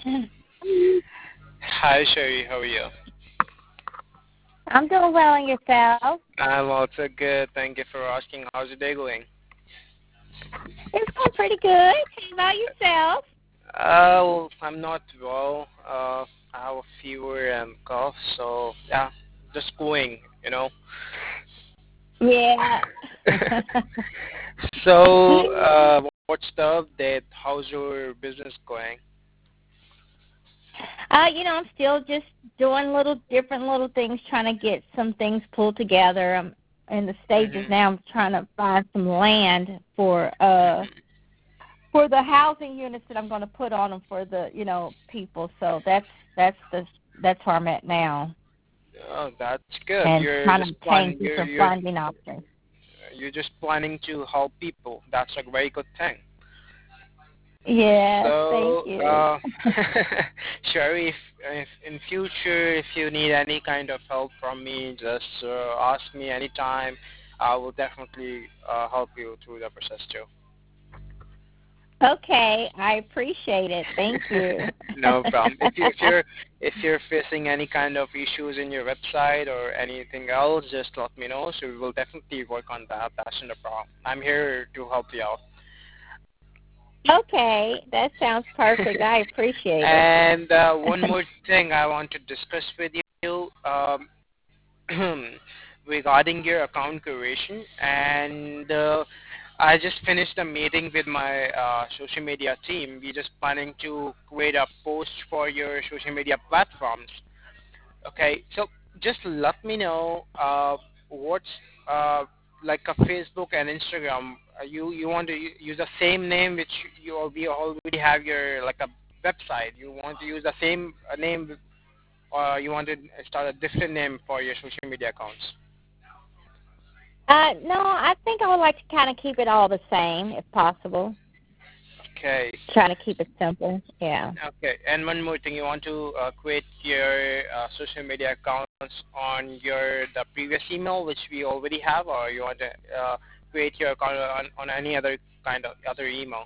Hi, Sherry. How are you? I'm doing well on yourself. I'm also good. Thank you for asking. How's your day going? It's going pretty good. How about yourself? I'm not well. I have a fever and cough, so yeah, just going. Yeah. So, what's the update? How's your business going? I'm still just doing different little things, trying to get some things pulled together. I'm in the stages Mhm. now. I'm trying to find some land Mhm. for the housing units that I'm going to put on them for the people. So that's where I'm at now, Oh, that's good. and You're trying just to obtain planning. You're different you're funding options. you're just planning to help people. That's a very good thing. Yes, thank So, you. sure, if in future, if you need any kind of help from me, just ask me anytime. I will definitely help you through the process too. Okay, I appreciate it. Thank you. No problem. If you're facing any kind of issues in your website or anything else, just let me know. So we will definitely work on that. That's not a problem. I'm here to help you out. Okay, that sounds perfect. I appreciate it. And one more thing I want to discuss with you. Regarding your account creation, and I just finished a meeting with my social media team. We're just planning to create a post for your social media platforms. Okay, so just let me know what's uh, like a Facebook and Instagram. You want to use the same name which we already have your like a website. You want to use the same name, or you want to start a different name for your social media accounts? No, I think I would like to kind of keep it all the same, if possible. Okay. Trying to keep it simple. Yeah. Okay. And one more thing, you want to create your social media accounts on the previous email which we already have, or you want to create your account on any other kind of other email?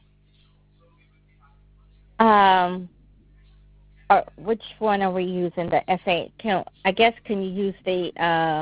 Um, which one are we using? The FA? Can you use the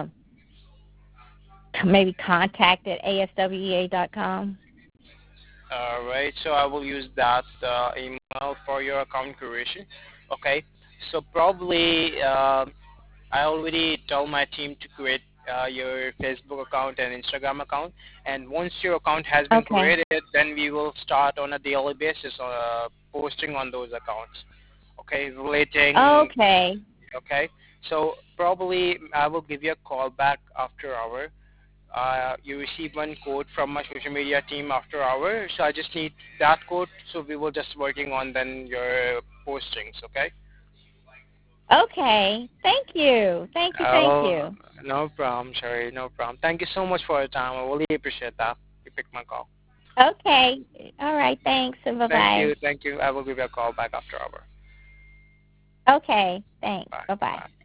maybe contact at aswea.com? All right. So I will use that email for your account creation. Okay. So probably I already told my team to create your Facebook account and Instagram account. And once your account has been Okay. created, then we will start on a daily basis posting on those accounts. Okay, relating. Okay. Okay, so probably I will give you a call back after hour. You receive one code from my social media team after hour, so I just need that code. So we will just working on then your postings. Okay. Okay. Thank you. Thank you. Thank Oh, you. no problem, Sherry. No problem. Thank you so much for your time. I really appreciate that. You picked my call. Okay. All right. Thanks. And bye Thank bye. you. Thank you. I will give you a call back after hour. Okay. Thanks. Bye. Bye bye. Bye.